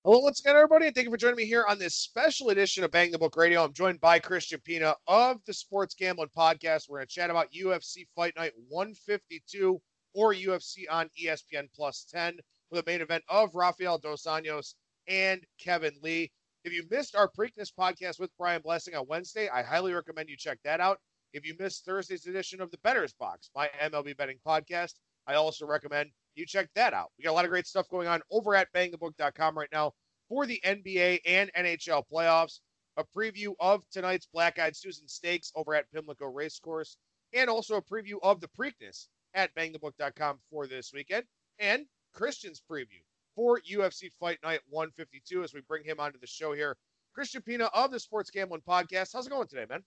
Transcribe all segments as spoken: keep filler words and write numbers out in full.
Hello, once again, everybody, and thank you for joining me here on this special edition of Bang the Book Radio. I'm joined by Christian Pina of the Sports Gambling Podcast. We're going to chat about U F C Fight Night one fifty-two or U F C on E S P N Plus ten with a main event of Rafael Dos Anjos and Kevin Lee. If you missed our Preakness podcast with Brian Blessing on Wednesday, I highly recommend you check that out. If you missed Thursday's edition of the Bettors Box, my M L B betting podcast, I also recommend you check that out. We got a lot of great stuff going on over at bang the book dot com right now for the N B A and N H L playoffs, a preview of tonight's Black-Eyed Susan Stakes over at Pimlico Racecourse, and also a preview of the Preakness at bang the book dot com for this weekend, and Christian's preview for U F C Fight Night one fifty-two as we bring him onto the show here. Christian Pina of the Sports Gambling Podcast. How's it going today, man?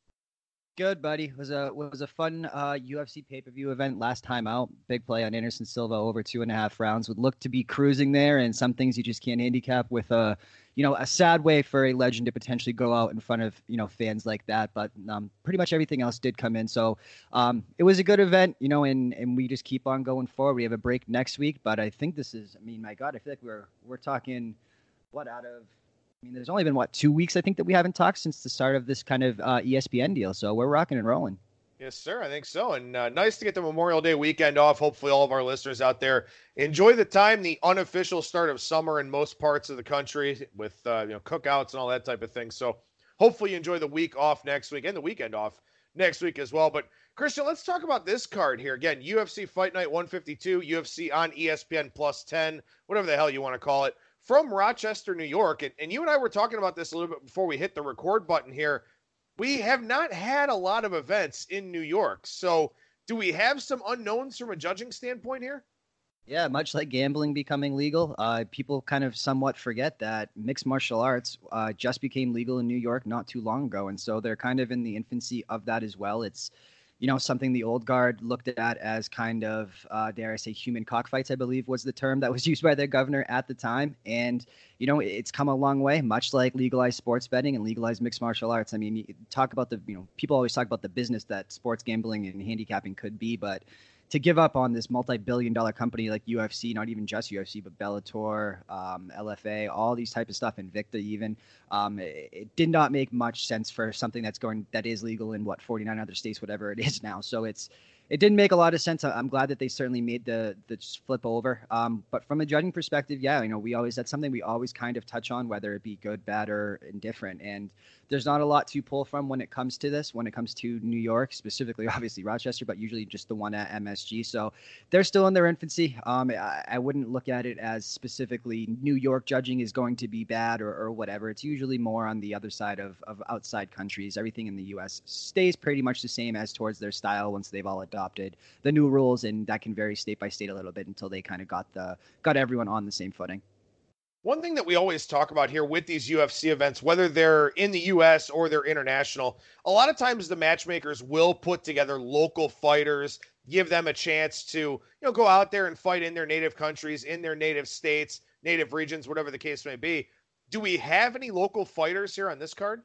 Good, buddy. It was a was a fun uh, U F C pay-per-view event last time out. Big play on Anderson Silva over two and a half rounds. Would look to be cruising there, and some things you just can't handicap with a, you know, a sad way for a legend to potentially go out in front of, you know, fans like that. But um, pretty much everything else did come in. So um, it was a good event, you know, and and we just keep on going forward. We have a break next week, but I think this is, I mean, my God, I feel like we're we're talking what out of. I mean, there's only been, what, two weeks, I think, that we haven't talked since the start of this kind of uh, E S P N deal. So we're rocking and rolling. Yes, sir. I think so. And uh, nice to get the Memorial Day weekend off. Hopefully all of our listeners out there enjoy the time, the unofficial start of summer in most parts of the country with, uh, you know, cookouts and all that type of thing. So hopefully you enjoy the week off next week and the weekend off next week as well. But Christian, let's talk about this card here. Again, U F C Fight Night one fifty-two, U F C on E S P N Plus ten, whatever the hell you want to call it, from Rochester, New York. And, and you and I were talking about this a little bit before we hit the record button here. We have not had a lot of events in New York. So do we have some unknowns from a judging standpoint here? Yeah, much like gambling becoming legal, uh, people kind of somewhat forget that mixed martial arts uh, just became legal in New York not too long ago. And so they're kind of in the infancy of that as well. It's, you know, something the old guard looked at as kind of, uh, dare I say, human cockfights, I believe was the term that was used by their governor at the time. And, you know, it's come a long way, much like legalized sports betting and legalized mixed martial arts. I mean, you talk about the, you know, people always talk about the business that sports gambling and handicapping could be, but to give up on this multi-billion dollar company like U F C, not even just U F C, but Bellator, um, L F A, all these type of stuff, Invicta even, um, it, it did not make much sense for something that's going, that is legal in what, forty-nine other states, whatever it is now. So it's, it didn't make a lot of sense. I'm glad that they certainly made the the flip over. Um, but from a judging perspective, yeah, you know, we always, that's something we always kind of touch on, whether it be good, bad, or indifferent. And there's not a lot to pull from when it comes to this, when it comes to New York, specifically, obviously Rochester, but usually just the one at M S G. So they're still in their infancy. Um, I, I wouldn't look at it as specifically New York judging is going to be bad or, or whatever. It's usually more on the other side of, of outside countries. Everything in the U S stays pretty much the same as towards their style once they've all adopted the new rules, and that can vary state by state a little bit until they kind of got the got everyone on the same footing. One thing that we always talk about here with these U F C events, whether they're in the U S or they're international, a lot of times the matchmakers will put together local fighters, give them a chance to, you know, go out there and fight in their native countries, in their native states, native regions, whatever the case may be. Do we have any local fighters here on this card?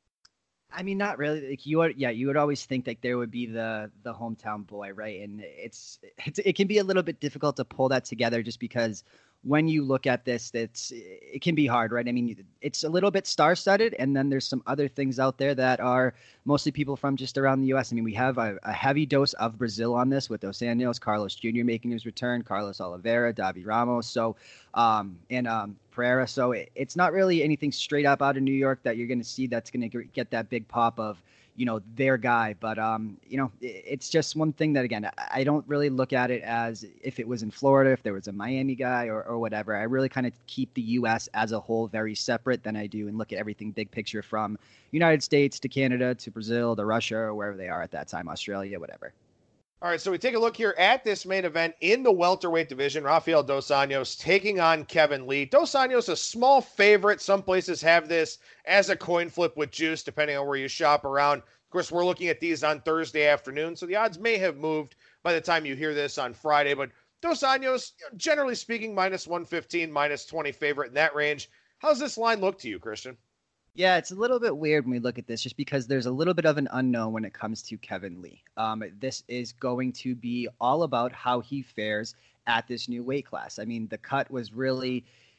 I mean, not really. Like you would, yeah, you would always think that there would be the the hometown boy, right? And it's, it's it can be a little bit difficult to pull that together just because when you look at this, that's it can be hard, right? I mean, it's a little bit star-studded, and then there's some other things out there that are mostly people from just around the U S. I mean, we have a, a heavy dose of Brazil on this with Dos Anjos, Carlos Junior making his return, Carlos Oliveira, Davi Ramos, so um, and um, Pereira. So it, it's not really anything straight up out of New York that you're going to see that's going to get that big pop of, you know, their guy. But, um, you know, it, it's just one thing that, again, I, I don't really look at it as if it was in Florida, if there was a Miami guy or, or whatever. I really kind of keep the U S as a whole very separate than I do and look at everything big picture from United States to Canada to Brazil to Russia or wherever they are at that time, Australia, whatever. All right, so we take a look here at this main event in the welterweight division. Rafael Dos Anjos taking on Kevin Lee. Dos Anjos, a small favorite. Some places have this as a coin flip with juice, depending on where you shop around. Of course, we're looking at these on Thursday afternoon, so the odds may have moved by the time you hear this on Friday. But Dos Anjos, generally speaking, minus one fifteen, minus twenty favorite in that range. How's this line look to you, Christian? Yeah, it's a little bit weird when we look at this just because there's a little bit of an unknown when it comes to Kevin Lee. Um, this is going to be all about how he fares at this new weight class. I mean, the cut was really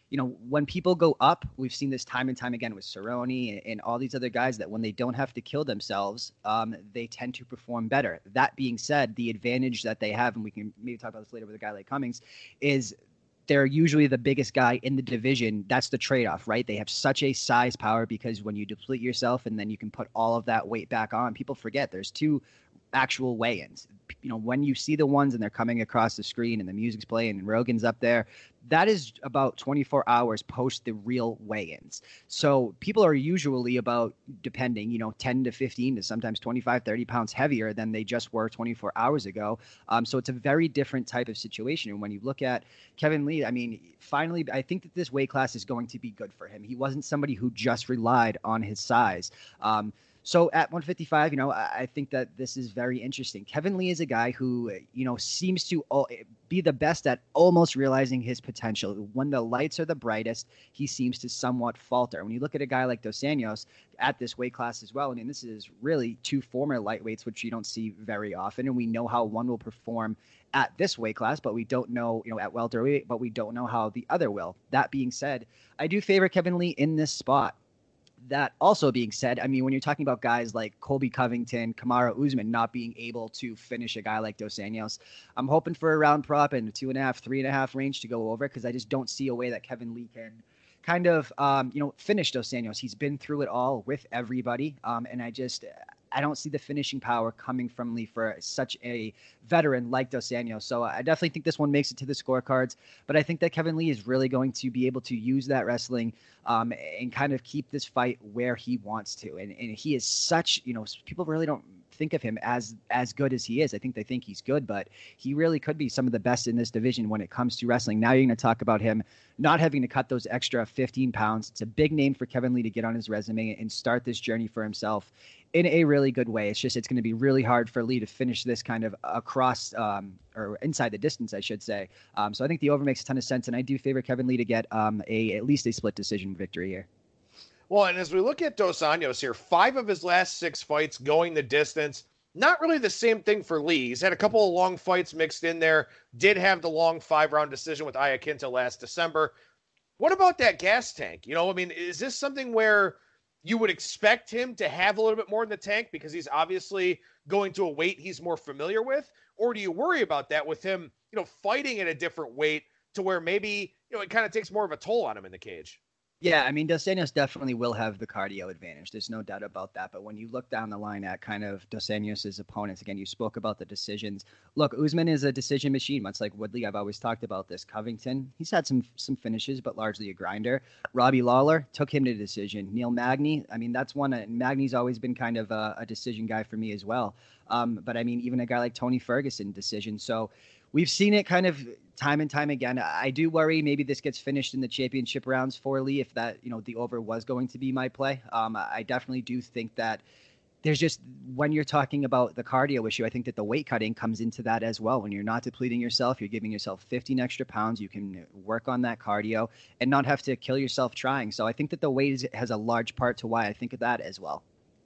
you know, when people go up, we've seen this time and time again with Cerrone and, and all these other guys that when they don't have to kill themselves, um, they tend to perform better. That being said, the advantage that they have, and we can maybe talk about this later with a guy like Cummings, is they're usually the biggest guy in the division. That's the trade-off, right? They have such a size power because when you deplete yourself and then you can put all of that weight back on, people forget there's two actual weigh-ins. You know, when you see the ones and they're coming across the screen and the music's playing and Rogan's up there, that is about twenty-four hours post the real weigh-ins. So people are usually about, depending, you know, ten to fifteen to sometimes twenty-five, thirty pounds heavier than they just were twenty-four hours ago. Um, so it's a very different type of situation. And when you look at Kevin Lee, I mean, finally, I think that this weight class is going to be good for him. He wasn't somebody who just relied on his size. Um, So at one fifty-five, you know, I think that this is very interesting. Kevin Lee is a guy who, you know, seems to be the best at almost realizing his potential. When the lights are the brightest, he seems to somewhat falter. When you look at a guy like Dos Anjos at this weight class as well, I mean, this is really two former lightweights, which you don't see very often. And we know how one will perform at this weight class, but we don't know, you know, at welterweight, but we don't know how the other will. That being said, I do favor Kevin Lee in this spot. That also being said, I mean, when you're talking about guys like Colby Covington, Kamaru Usman not being able to finish a guy like Dos Anjos, I'm hoping for a round prop in the two and a half, three and a half range to go over because I just don't see a way that Kevin Lee can kind of, um, you know, finish Dos Anjos. He's been through it all with everybody, um, and I just I don't see the finishing power coming from Lee for such a veteran like Dos Anjos. So I definitely think this one makes it to the scorecards, but I think that Kevin Lee is really going to be able to use that wrestling um, and kind of keep this fight where he wants to. And, and he is such, you know, people really don't think of him as as good as he is. I think they think he's good, but he really could be some of the best in this division when it comes to wrestling. Now you're going to talk about him not having to cut those extra fifteen pounds. It's a big name for Kevin Lee to get on his resume and start this journey for himself in a really good way. It's just, it's going to be really hard for Lee to finish this kind of across um, or inside the distance, I should say. Um, so I think the over makes a ton of sense. And I do favor Kevin Lee to get um, a, at least a split decision victory here. Well, and as we look at Dos Anjos here, five of his last six fights going the distance, not really the same thing for Lee. He's had a couple of long fights mixed in there, did have the long five-round decision with Iaquinta last December. What about that gas tank? You know, I mean, is this something where you would expect him to have a little bit more in the tank because he's obviously going to a weight he's more familiar with? Or do you worry about that with him, you know, fighting at a different weight to where maybe, you know, it kind of takes more of a toll on him in the cage? Yeah, I mean, Dos Anjos definitely will have the cardio advantage. There's no doubt about that. But when you look down the line at kind of Dos Anjos' opponents, again, you spoke about the decisions. Look, Usman is a decision machine, much like Woodley. I've always talked about this. Covington, he's had some some finishes, but largely a grinder. Robbie Lawler took him to decision. Neil Magny, I mean, that's one. Uh, Magny's always been kind of a, a decision guy for me as well. Um, but I mean, even a guy like Tony Ferguson, decision. So we've seen it kind of time and time again. I do worry maybe this gets finished in the championship rounds for Lee if that, you know, the over was going to be my play. Um, I definitely do think that there's just, when you're talking about the cardio issue, I think that the weight cutting comes into that as well. When you're not depleting yourself, you're giving yourself fifteen extra pounds. You can work on that cardio and not have to kill yourself trying. So I think that the weight is, has a large part to why I think of that as well.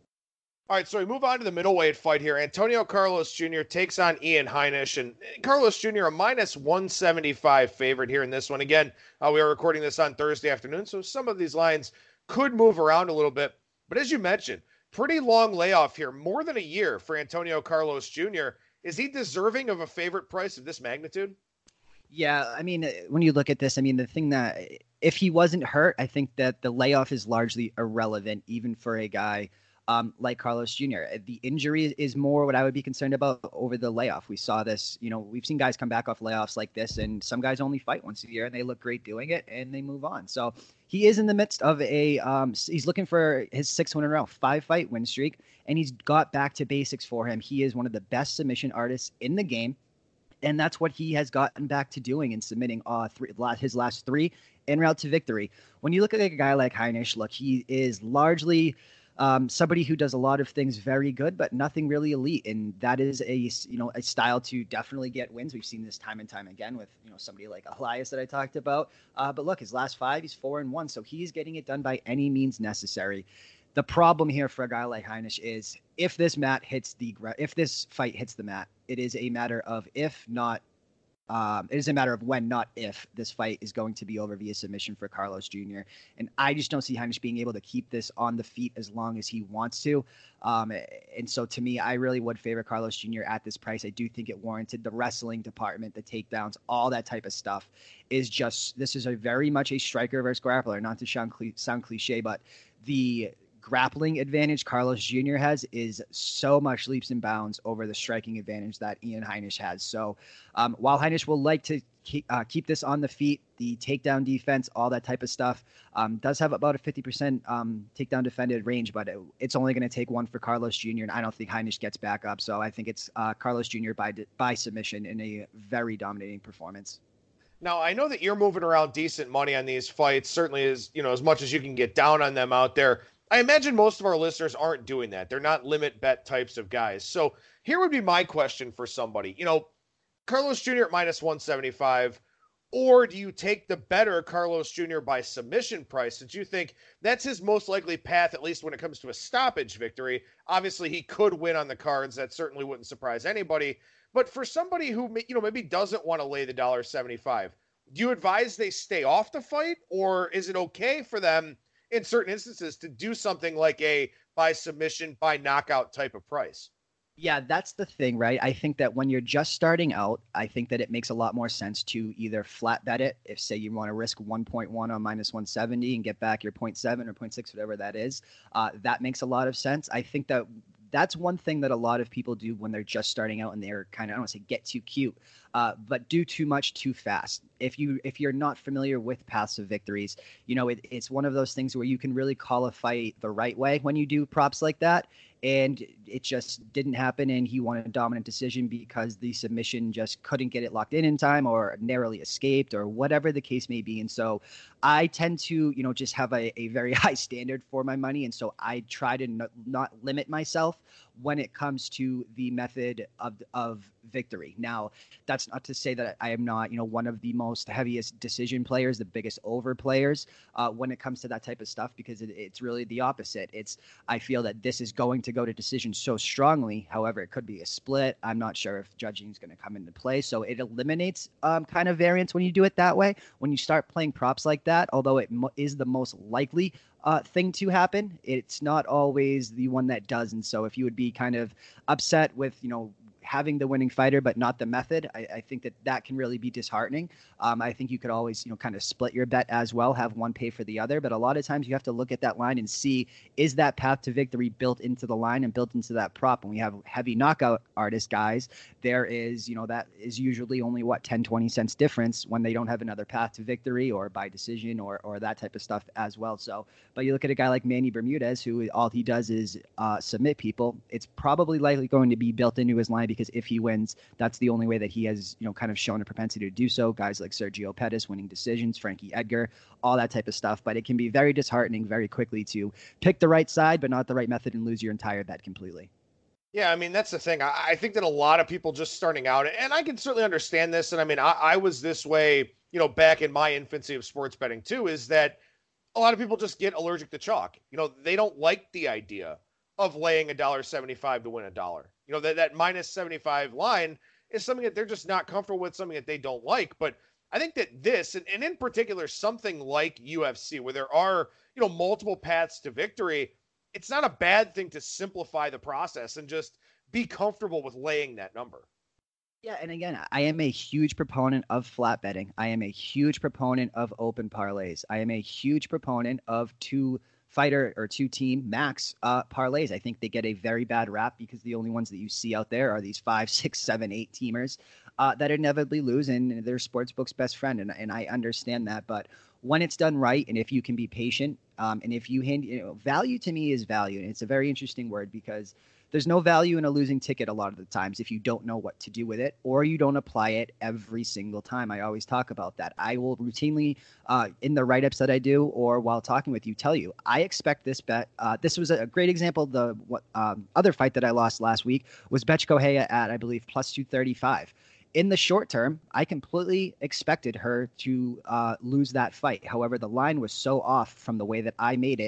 All right, so we move on to the middleweight fight here. Antonio Carlos Junior takes on Ian Heinisch, and Carlos Junior a minus one seventy-five favorite here in this one. Again, uh, we are recording this on Thursday afternoon, so some of these lines could move around a little bit. But as you mentioned, pretty long layoff here, more than a year for Antonio Carlos Junior Is he deserving of a favorite price of this magnitude? Yeah, I mean, when you look at this, I mean, the thing that if he wasn't hurt, I think that the layoff is largely irrelevant, even for a guy Um, like Carlos Junior The injury is more what I would be concerned about over the layoff. We saw this, you know, we've seen guys come back off layoffs like this, and some guys only fight once a year and they look great doing it and they move on. So he is in the midst of a, um, he's looking for his sixth win in a row, five fight win streak, and he's got back to basics for him. He is one of the best submission artists in the game. And that's what he has gotten back to doing in submitting uh, three, his last three en route to victory. When you look at a guy like Heinisch, look, he is largely Um, somebody who does a lot of things very good, but nothing really elite. And that is a, you know, a style to definitely get wins. We've seen this time and time again with, you know, somebody like Elias that I talked about. Uh, but look, his last five, he's four and one. So he's getting it done by any means necessary. The problem here for a guy like Heinisch is if this mat hits the, if this fight hits the mat, it is a matter of if not Um, it is a matter of when, not if, this fight is going to be over via submission for Carlos Junior And I just don't see Heinisch being able to keep this on the feet as long as he wants to. Um, and so to me, I really would favor Carlos Junior at this price. I do think it warranted. The wrestling department, the takedowns, all that type of stuff is just, this is a very much a striker versus grappler, not to sound, sound cliche, but the grappling advantage Carlos Junior has is so much leaps and bounds over the striking advantage that Ian Heinisch has. So um, while Heinisch will like to keep, uh, keep this on the feet, the takedown defense, all that type of stuff, um, does have about a fifty percent um, takedown defended range, but it, it's only going to take one for Carlos Junior, and I don't think Heinisch gets back up. So I think it's uh, Carlos Junior by, by submission in a very dominating performance. Now, I know that you're moving around decent money on these fights, certainly as, you know, as much as you can get down on them out there. I imagine most of our listeners aren't doing that. They're not limit bet types of guys. So here would be my question for somebody. You know, Carlos Junior at minus one seventy-five, or do you take the better Carlos Junior by submission price, since you think that's his most likely path, at least when it comes to a stoppage victory? Obviously, he could win on the cards. That certainly wouldn't surprise anybody. But for somebody who, you know, maybe doesn't want to lay the one dollar seventy-five, do you advise they stay off the fight, or is it okay for them in certain instances to do something like a by submission, by knockout type of price? Yeah, that's the thing, right? I think that when you're just starting out, I think that it makes a lot more sense to either flat bet it. If, say, you want to risk one point one on minus one seventy and get back your zero point seven or zero point six, whatever that is, uh, that makes a lot of sense. I think that that's one thing that a lot of people do when they're just starting out and they're kind of, I don't want to say get too cute, uh, but do too much too fast. If you, if you're not familiar with paths of victories, you know, it, it's one of those things where you can really call a fight the right way when you do props like that. And it just didn't happen, and he won a dominant decision because the submission just couldn't get it locked in in time, or narrowly escaped, or whatever the case may be. And so I tend to, you know, just have a, a very high standard for my money, and so I try to n- not limit myself when it comes to the method of of victory. Now, that's not to say that I am not, you know, one of the most heaviest decision players, the biggest over players uh, when it comes to that type of stuff, because it, it's really the opposite. It's, I feel that this is going to go to decision so strongly. However, it could be a split. I'm not sure if judging is going to come into play. So it eliminates um, kind of variance when you do it that way. When you start playing props like that, although it mo- is the most likely uh, thing to happen, it's not always the one that does. And so if you would be kind of upset with, you know, having the winning fighter, but not the method, I, I think that that can really be disheartening. Um, I think you could always, you know, kind of split your bet as well, have one pay for the other. But a lot of times you have to look at that line and see, is that path to victory built into the line and built into that prop? When we have heavy knockout artist guys, there is, you know, that is usually only what, ten, twenty cents difference when they don't have another path to victory or by decision or, or that type of stuff as well. So, but you look at a guy like Manny Bermudez, who all he does is uh, submit people. It's probably likely going to be built into his line, because if he wins, that's the only way that he has, you know, kind of shown a propensity to do so. Guys like Sergio Pettis winning decisions, Frankie Edgar, all that type of stuff. But it can be very disheartening very quickly to pick the right side, but not the right method, and lose your entire bet completely. Yeah, I mean, that's the thing. I, I think that a lot of people just starting out, and I can certainly understand this. And I mean, I, I was this way, you know, back in my infancy of sports betting too, is that a lot of people just get allergic to chalk. You know, they don't like the idea of laying a dollar seventy-five to win a dollar. You know, that, that minus seventy-five line is something that they're just not comfortable with, something that they don't like. But I think that this, and, and in particular, something like U F C, where there are, you know, multiple paths to victory, it's not a bad thing to simplify the process and just be comfortable with laying that number. Yeah, and again, I am a huge proponent of flat betting. I am a huge proponent of open parlays. I am a huge proponent of two fighter or two team max uh, parlays. I think they get a very bad rap because the only ones that you see out there are these five, six, seven, eight teamers uh, that inevitably lose, and they're sportsbook's best friend. And, and I understand that, but when it's done right, and if you can be patient, um, and if you hand, you know, value to me is value. And it's a very interesting word, because there's no value in a losing ticket a lot of the times if you don't know what to do with it, or you don't apply it every single time. I always talk about that. I will routinely, uh, in the write-ups that I do or while talking with you, tell you, I expect this bet. Uh, this was a great example. The what um, other fight that I lost last week was Betch Correia at, I believe, plus two thirty-five. In the short term, I completely expected her to uh, lose that fight. However, the line was so off from the way that I made it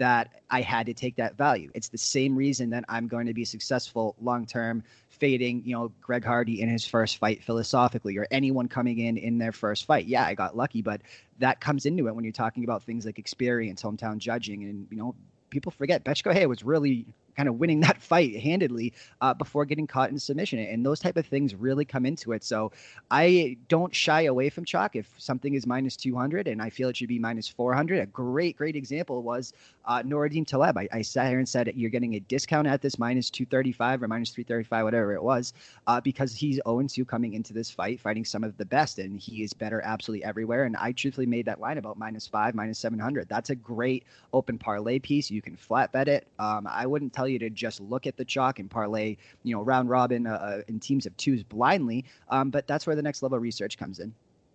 that I had to take that value. It's the same reason that I'm going to be successful long-term fading, you know, Greg Hardy in his first fight philosophically, or anyone coming in in their first fight. Yeah, I got lucky, but that comes into it when you're talking about things like experience, hometown judging, and, you know, people forget Bethe Correia was really kind of winning that fight handedly uh, before getting caught in submission. And those type of things really come into it. So I don't shy away from chalk. If something is minus two hundred and I feel it should be minus four hundred, a great, great example was uh, Nouradine Taleb. I, I sat here and said, you're getting a discount at this minus two thirty-five or minus three thirty-five, whatever it was, uh, because he's oh and two coming into this fight, fighting some of the best. And he is better absolutely everywhere. And I truthfully made that line about minus five, minus seven hundred. That's a great open parlay piece. You can flat bet it. Um, I wouldn't tell you to just look at the chalk and parlay, you know, round robin uh, in teams of twos blindly. Um, but that's where the next level of research comes in.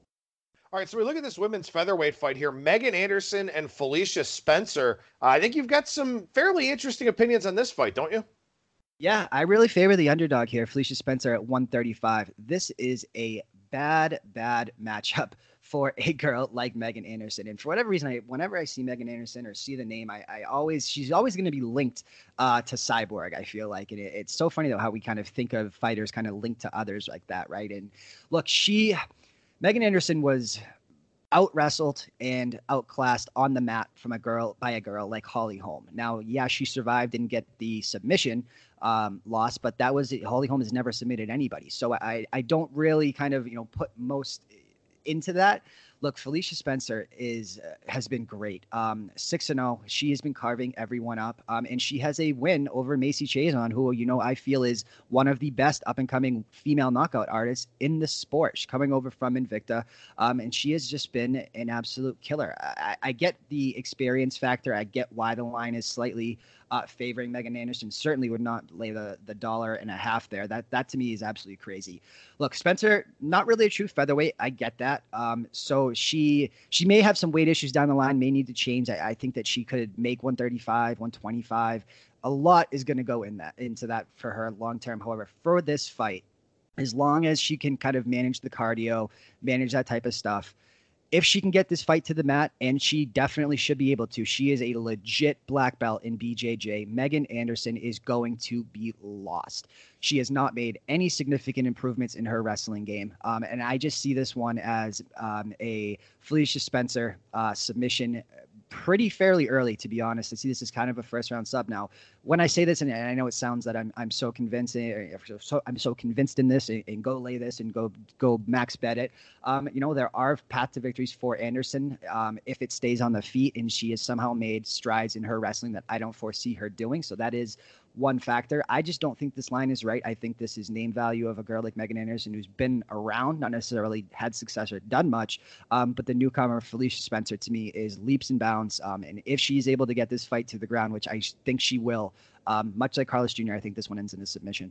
All right, so we look at this women's featherweight fight here. Megan Anderson and Felicia Spencer. Uh, I think you've got some fairly interesting opinions on this fight, don't you? Yeah, I really favor the underdog here, Felicia Spencer at one thirty-five. This is a bad, bad matchup for a girl like Megan Anderson. And for whatever reason, I, whenever I see Megan Anderson or see the name, I, I always, she's always going to be linked uh, to Cyborg, I feel like. And it, it's so funny, though, how we kind of think of fighters kind of linked to others like that, right? And look, she, Megan Anderson was out wrestled and outclassed on the mat from a girl by a girl like Holly Holm. Now, yeah, she survived, didn't get the submission um, loss, but that was, Holly Holm has never submitted anybody. So I, I don't really kind of, you know, put most into that. Look, Felicia Spencer is uh, has been great. Um, six and zero. She has been carving everyone up, um, and she has a win over Macy Chiasson, who, you know, I feel is one of the best up and coming female knockout artists in the sport. She's coming over from Invicta, um, and she has just been an absolute killer. I, I get the experience factor. I get why the line is slightly uh, favoring Megan Anderson. Certainly would not lay the the dollar and a half there. That that to me is absolutely crazy. Look, Spencer, not really a true featherweight. I get that. Um, so she she may have some weight issues down the line, may need to change. I, I think that she could make one thirty-five, one twenty-five. A lot is going to go in that into that for her long term. However, for this fight, as long as she can kind of manage the cardio, manage that type of stuff, if she can get this fight to the mat, and she definitely should be able to, she is a legit black belt in B J J. Megan Anderson is going to be lost. She has not made any significant improvements in her wrestling game. Um, and I just see this one as um, a Felicia Spencer uh, submission pretty fairly early, to be honest. I see this as kind of a first round sub. Now, when I say this, and I know it sounds that I'm I'm so convincing, so I'm so convinced in this, and, and go lay this and go go max bet it. Um, you know, there are path to victories for Anderson um, if it stays on the feet, and she has somehow made strides in her wrestling that I don't foresee her doing. So that is one factor. I just don't think this line is right. I think this is name value of a girl like Megan Anderson, who's been around, not necessarily had success or done much. Um, but the newcomer, Felicia Spencer, to me is leaps and bounds. Um, and if she's able to get this fight to the ground, which I think she will, um, much like Carlos Junior, I think this one ends in a submission.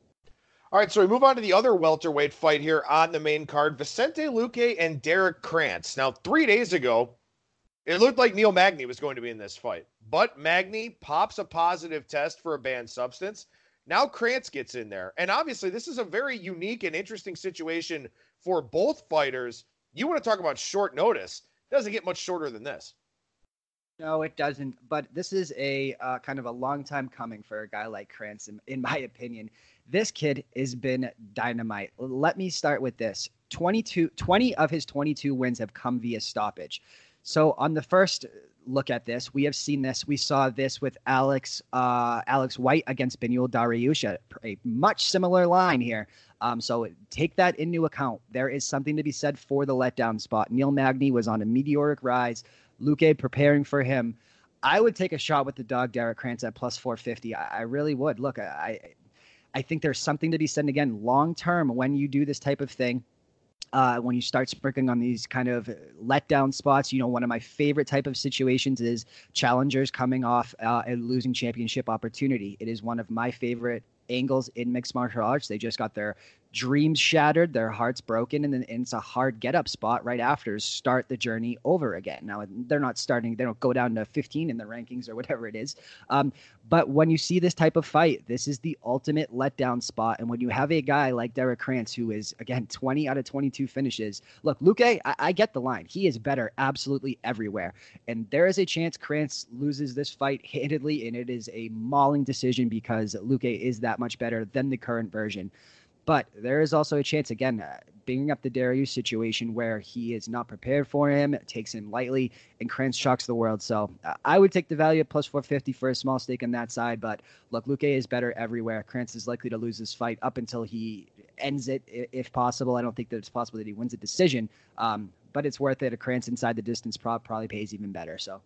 All right, so we move on to the other welterweight fight here on the main card, Vicente Luque and Derek Krantz. Now, three days ago, it looked like Neil Magny was going to be in this fight, but Magny pops a positive test for a banned substance. Now Krantz gets in there. And obviously, this is a very unique and interesting situation for both fighters. You want to talk about short notice. It doesn't get much shorter than this. No, it doesn't. But this is a uh, kind of a long time coming for a guy like Krantz, in, in my opinion. This kid has been dynamite. Let me start with this. twenty-two, twenty of his twenty-two wins have come via stoppage. So on the first look at this, we have seen this. We saw this with Alex uh, Alex White against Beneil Dariush, a much similar line here. Um, so take that into account. There is something to be said for the letdown spot. Neil Magny was on a meteoric rise. Luque preparing for him. I would take a shot with the dog Derek Krantz at plus four fifty. I, I really would. Look, I I think there's something to be said again long term when you do this type of thing. Uh, when you start sprinkling on these kind of letdown spots, you know, one of my favorite type of situations is challengers coming off uh, a losing championship opportunity. It is one of my favorite angles in mixed martial arts. They just got their dreams shattered, their hearts broken, and then and it's a hard get up spot right after, start the journey over again. Now they're not starting, they don't go down to fifteen in the rankings or whatever it is. Um, but when you see this type of fight, this is the ultimate letdown spot. And when you have a guy like Derek Krantz, who is, again, twenty out of twenty-two finishes, look, Luque, I, I get the line. He is better absolutely everywhere. And there is a chance Krantz loses this fight handedly, and it is a mauling decision because Luque is that much better than the current version. But there is also a chance, again, uh, bringing up the Dariush situation where he is not prepared for him, takes him lightly, and Krantz shocks the world. So uh, I would take the value at plus four fifty for a small stake on that side. But look, Luque is better everywhere. Krantz is likely to lose this fight up until he ends it, if possible. I don't think that it's possible that he wins a decision, um, but it's worth it. A Krantz inside the distance prop probably pays even better. So.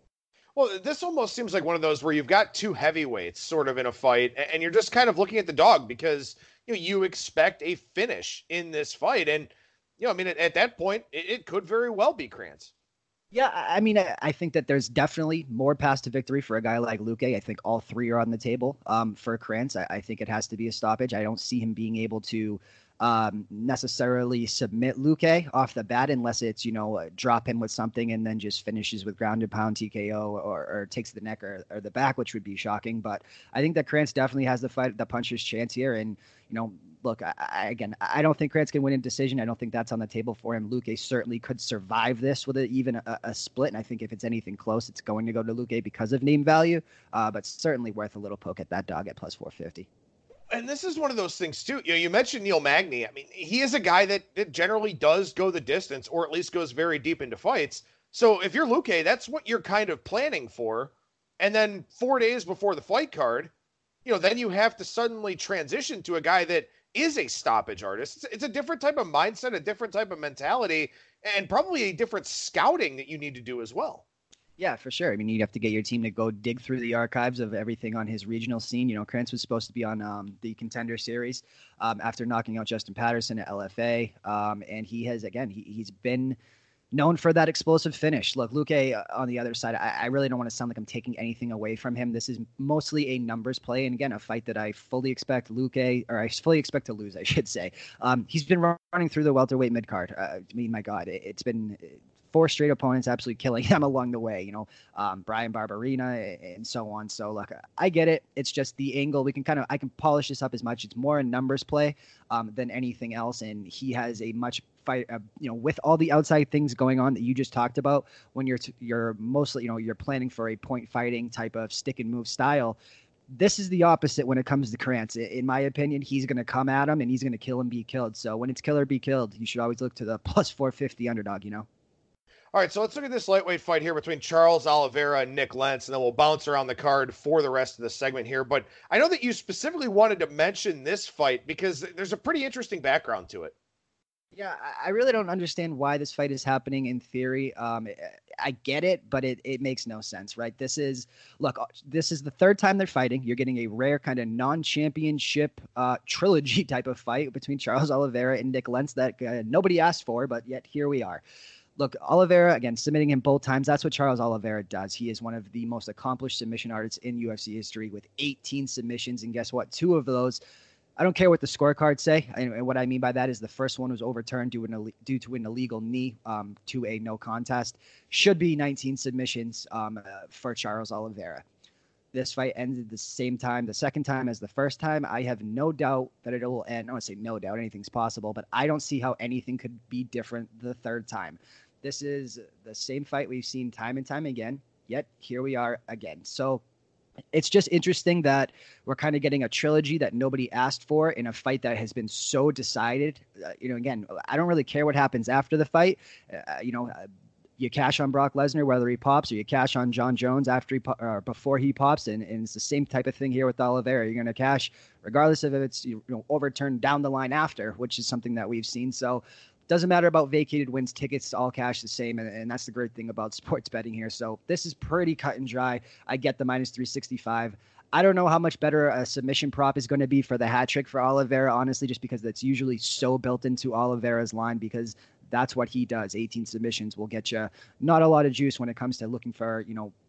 Well, this almost seems like one of those where you've got two heavyweights sort of in a fight, and you're just kind of looking at the dog because, you know, you expect a finish in this fight. And, you know, I mean, at, at that point, it, it could very well be Krantz. Yeah, I mean, I, I think that there's definitely more paths to victory for a guy like Luque. I think all three are on the table um, for Krantz. I, I think it has to be a stoppage. I don't see him being able to um, necessarily submit Luque off the bat unless it's, you know, uh, drop him with something and then just finishes with ground and pound T K O or, or takes the neck or, or the back, which would be shocking. But I think that Krantz definitely has the fight, the puncher's chance here. And, you know, look, I, I, again, I don't think Krantz can win in decision. I don't think that's on the table for him. Luque certainly could survive this with a, even a, a split. And I think if it's anything close, it's going to go to Luque because of name value, uh, but certainly worth a little poke at that dog at plus four fifty. And this is one of those things too. You know, you mentioned Neil Magny. I mean, he is a guy that, that generally does go the distance, or at least goes very deep into fights. So if you're Luque, that's what you're kind of planning for. And then four days before the fight card, you know, then you have to suddenly transition to a guy that is a stoppage artist. It's, it's a different type of mindset, a different type of mentality, and probably a different scouting that you need to do as well. Yeah, for sure. I mean, you'd have to get your team to go dig through the archives of everything on his regional scene. You know, Krantz was supposed to be on um, the Contender Series um, after knocking out Justin Patterson at L F A. Um, and he has, again, he, he's been known for that explosive finish. Look, Luque uh, on the other side, I, I really don't want to sound like I'm taking anything away from him. This is mostly a numbers play. And again, a fight that I fully expect Luque, or I fully expect to lose, I should say. Um, he's been running through the welterweight midcard. Uh, I mean, my God, it, it's been four straight opponents absolutely killing him along the way, you know, um, Brian Barberina and so on. So look, I get it. It's just the angle. We can kind of, I can polish this up as much. It's more a numbers play um, than anything else. And he has a much fight, uh, you know, with all the outside things going on that you just talked about, when you're, t- you're mostly, you know, you're planning for a point fighting type of stick and move style. This is the opposite when it comes to Krantz. In my opinion, he's going to come at him and he's going to kill and be killed. So when it's kill or be killed, you should always look to the plus four fifty underdog, you know? All right, so let's look at this lightweight fight here between Charles Oliveira and Nick Lentz, and then we'll bounce around the card for the rest of the segment here. But I know that you specifically wanted to mention this fight because there's a pretty interesting background to it. Yeah, I really don't understand why this fight is happening in theory. Um, I get it, but it, it makes no sense, right? This is, look, this is the third time they're fighting. You're getting a rare kind of non-championship uh, trilogy type of fight between Charles Oliveira and Nick Lentz that uh, nobody asked for, but yet here we are. Look, Oliveira, again, submitting him both times. That's what Charles Oliveira does. He is one of the most accomplished submission artists in U F C history with eighteen submissions. And guess what? Two of those, I don't care what the scorecards say. And what I mean by that is the first one was overturned due, an, due to an illegal knee um, to a no contest. Should be nineteen submissions um, uh, for Charles Oliveira. This fight ended the same time, the second time as the first time. I have no doubt that it will end. I don't want to say no doubt, anything's possible, but I don't see how anything could be different the third time. This is the same fight we've seen time and time again, yet here we are again. So it's just interesting that we're kind of getting a trilogy that nobody asked for in a fight that has been so decided. Uh, you know, again, I don't really care what happens after the fight. Uh, you know, uh, you cash on Brock Lesnar, whether he pops, or you cash on John Jones after he po- or before he pops. And, and it's the same type of thing here with Oliveira. You're going to cash regardless of if it's, you know, overturned down the line after, which is something that we've seen. So doesn't matter about vacated wins, tickets, all cash the same. And, and that's the great thing about sports betting here. So this is pretty cut and dry. I get the minus three sixty-five. I don't know how much better a submission prop is going to be for the hat trick for Oliveira, honestly, just because that's usually so built into Oliveira's line, because that's what he does. eighteen submissions will get you not a lot of juice when it comes to looking for, you know,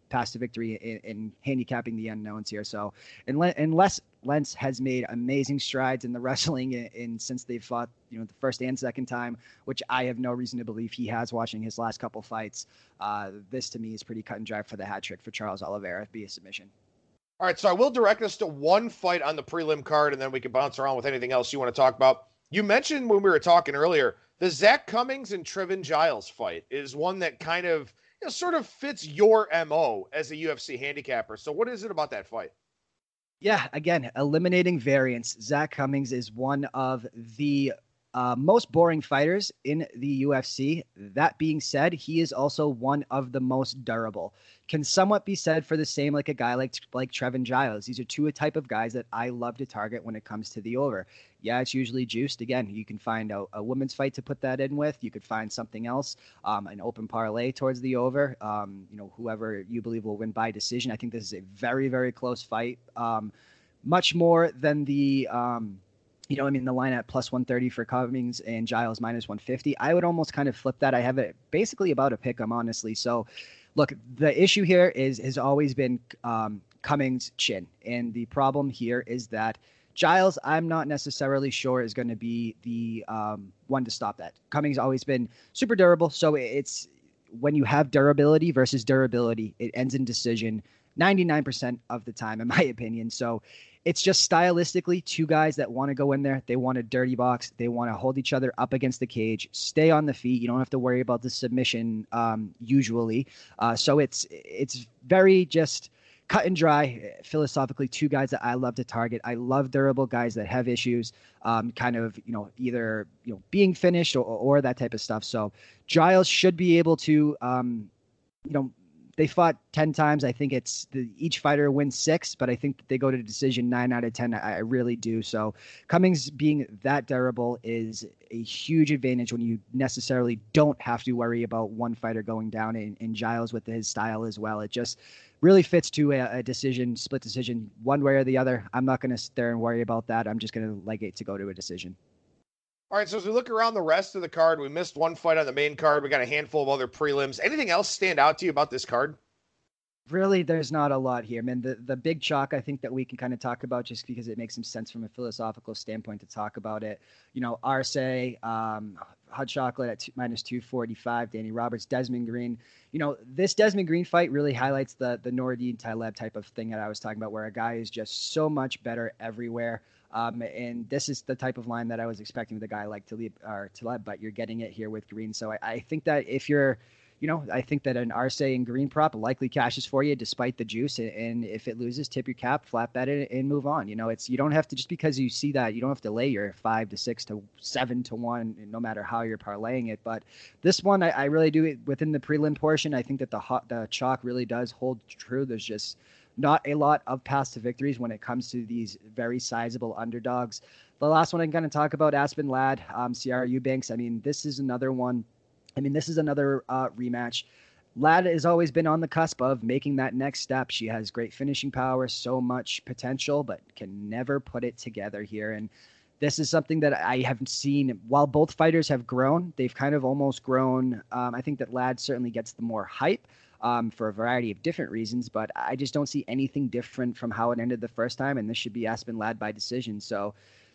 pass to victory in, in handicapping the unknowns here. So unless, unless Lentz has made amazing strides in the wrestling in, in since they fought, you know, the first and second time, which I have no reason to believe he has watching his last couple fights. Uh, this to me is pretty cut and dry for the hat trick for Charles Oliveira via submission. All right, so I will direct us to one fight on the prelim card, and then we can bounce around with anything else you want to talk about. You mentioned when we were talking earlier, the Zach Cummings and Trevin Giles fight is one that kind of, you know, sort of fits your M O as a U F C handicapper. So what is it about that fight? Yeah, again, eliminating variance. Zach Cummings is one of the uh, most boring fighters in the U F C. That being said, he is also one of the most durable. Can somewhat be said for the same like a guy like like Trevin Giles. These are two type of guys that I love to target when it comes to the over. Yeah, it's usually juiced. Again, you can find a, a women's fight to put that in with. You could find something else, um, an open parlay towards the over. Um, you know, whoever you believe will win by decision. I think this is a very, very close fight. Um, much more than the, um, you know, I mean, the line at plus one thirty for Cummings and Giles minus one fifty. I would almost kind of flip that. I have it basically about a pick 'em, honestly. So, look, the issue here is has always been um, Cummings' chin. And the problem here is that Giles, I'm not necessarily sure is going to be the um, one to stop that. Cummings always been super durable. So it's when you have durability versus durability, it ends in decision ninety-nine percent of the time, in my opinion. So it's just stylistically two guys that want to go in there. They want a dirty box. They want to hold each other up against the cage, stay on the feet. You don't have to worry about the submission um, usually. Uh, so it's it's very just cut and dry, philosophically, two guys that I love to target. I love durable guys that have issues, um, kind of, you know, either, you know, being finished or, or that type of stuff. So Giles should be able to, um, you know, they fought ten times. I think it's the, each fighter wins six, but I think that they go to decision nine out of ten. I, I really do. So Cummings being that durable is a huge advantage when you necessarily don't have to worry about one fighter going down, and, and Giles with his style as well. It just really fits to a, a decision, split decision, one way or the other. I'm not going to sit there and worry about that. I'm just going to like it to go to a decision. All right, so as we look around the rest of the card, we missed one fight on the main card. We got a handful of other prelims. Anything else stand out to you about this card? Really, there's not a lot here. I mean, the, the big chalk, I think that we can kind of talk about just because it makes some sense from a philosophical standpoint to talk about it. You know, Arce, um, Hot Chocolate at two, minus two forty-five, Danny Roberts, Desmond Green. You know, this Desmond Green fight really highlights the the Nordine Taleb type of thing that I was talking about, where a guy is just so much better everywhere. Um, and this is the type of line that I was expecting with a guy like Taleb, or Taleb, but you're getting it here with Green. So I, I think that if you're, you know, I think that an Arce and Green prop likely cashes for you despite the juice. And if it loses, tip your cap, flat bet it, and move on. You know, it's, you don't have to, just because you see that, you don't have to lay your five to six to seven to one, no matter how you're parlaying it. But this one, I, I really do it within the prelim portion. I think that the hot, the chalk really does hold true. There's just not a lot of paths to victories when it comes to these very sizable underdogs. The last one I'm going to talk about, Aspen Ladd, um, Ciara Eubanks. I mean, this is another one. I mean, this is another uh, rematch. Ladd has always been on the cusp of making that next step. She has great finishing power, so much potential, but can never put it together here. And this is something that I haven't seen. While both fighters have grown, they've kind of almost grown. Um, I think that Ladd certainly gets the more hype um, for a variety of different reasons, but I just don't see anything different from how it ended the first time. And this should be Aspen Ladd by decision. So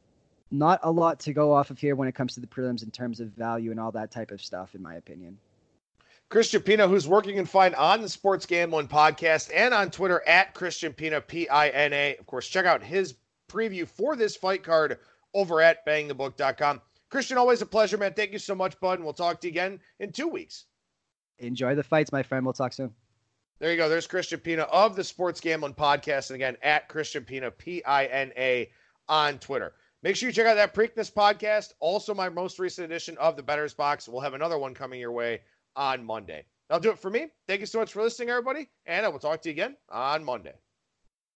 not a lot to go off of here when it comes to the prelims in terms of value and all that type of stuff, in my opinion. Christian Pina, who's working and fine on the Sports Gambling Podcast and on Twitter at Christian Pina, P I N A. Of course, check out his preview for this fight card over at bang the book dot com. Christian, always a pleasure, man. Thank you so much, bud, and we'll talk to you again in two weeks. Enjoy the fights, my friend. We'll talk soon. There you go. There's Christian Pina of the Sports Gambling Podcast, and again, at Christian Pina, P I N A, on Twitter. Make sure you check out that Preakness podcast. Also, my most recent edition of the Bettor's Box. We'll have another one coming your way on Monday. That'll do it for me. Thank you so much for listening, everybody, and I will talk to you again on Monday.